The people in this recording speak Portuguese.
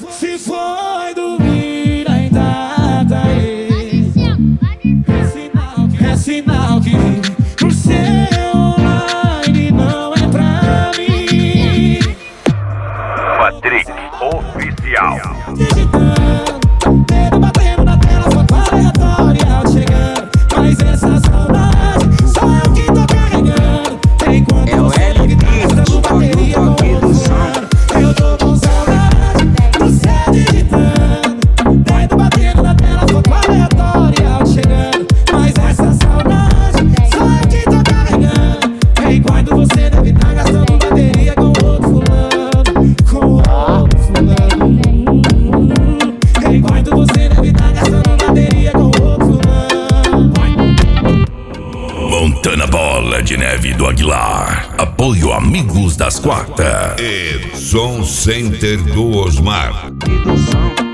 Se foi dormir ainda tá aí. É sinal que o seu online não é pra mim. Patrick Oficial. Digitando, dedo batendo na tela, foto aleatória chegando. Mas essa saudade só eu que tô carregando. Enquanto você deve estar gastando bateria com outro fulano. Eu tô com saudade do céu digitando, dedo batendo na tela, foto aleatória chegando. Mas essa saudade só eu que tô carregando. Enquanto você deve estar gastando bateria com outro fulano. Com outro fulano. Enquanto você deve estar gastando bateria com outro fulano. Montana Bola de Neve do Aguilar. Apoio Amigos das Quartas. E Som Center do Osmar.